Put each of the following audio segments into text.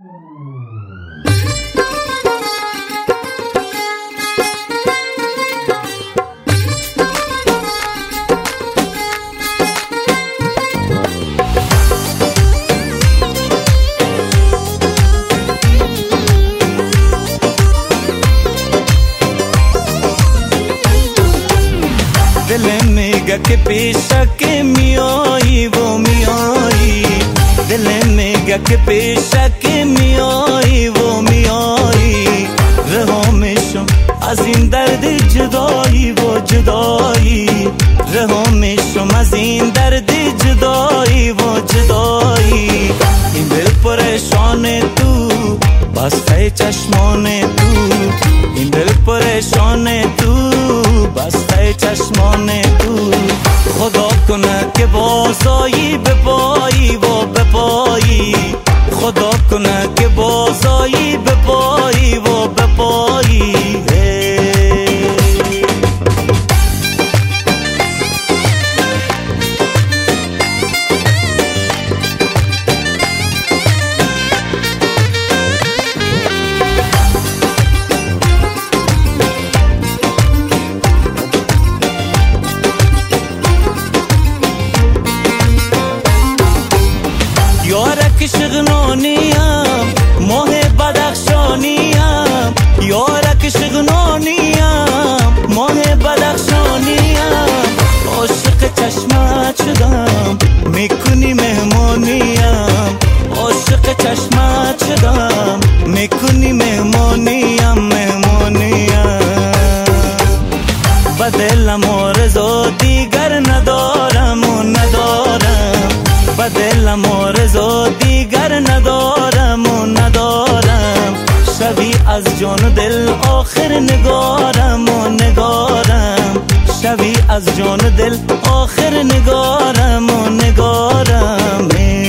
दिल मेगा के पेशा के मियाई वो मियाई, दिल मेगा के पेशा के मियाई वो मियाई, रहो में शुम अजीम दर्द जुदाई वो जुदाई, रहो में शुम अजीम दर्द जुदाई वो जुदाई। इन दिल परेशान तू बस है चश्मों तू, इन दिल परेशान तू बस है चश्मों तू। खुदा कुना के बोसाई बेपाई वो बेपाई, खुदा कुना के बोसाई बेपाई वो बेपाई। یارک شغنانیم ماه بدخشانیم، یارک شغنانیم ماه بدخشانیم، عاشق چشمت شدم میکنی مهمانیم، عاشق چشمت شدم میکنی مهمانیم مهمانیم. بدلم آرزو دیگر ندارم و ندارم، بدلم آرزو دیگر ندارم و ندارم، شوی از جان و دل آخر نگارم و نگارم، شوی از جان و دل آخر نگارم و نگارم.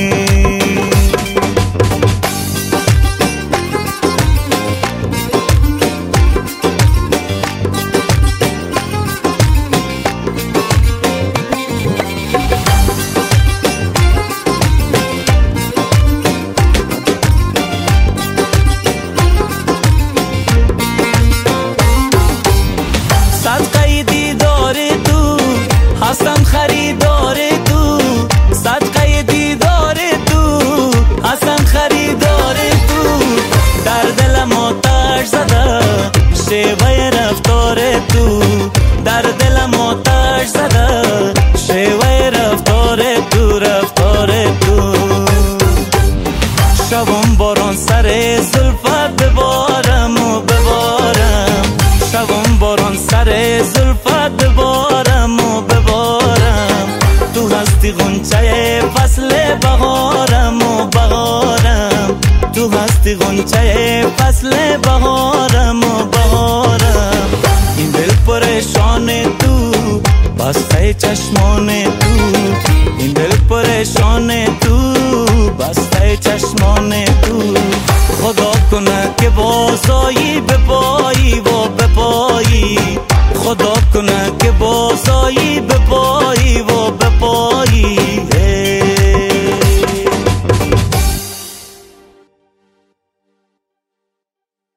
صدقه دیدار تو هستم خریدار تو، صدقه دیدار تو هستم خریدار تو، در دلم آتش زده شیوه رفتار تو، در دلم آتش زده شیوه رفتار تو رفتار تو. شبم باران سر زلفت ببارم و ببارم، شبم باران سر زلفت ببارم و ببارم، تو هستی غنچه فصل بهارم و بهارم، تو هستی غنچه فصل بهارم و بهارم. این دل پریشان تو بسته چشمان تو، این دل پریشان تو بسته چشمان تو. خدا کنه که بازایی بپایی و بپایی،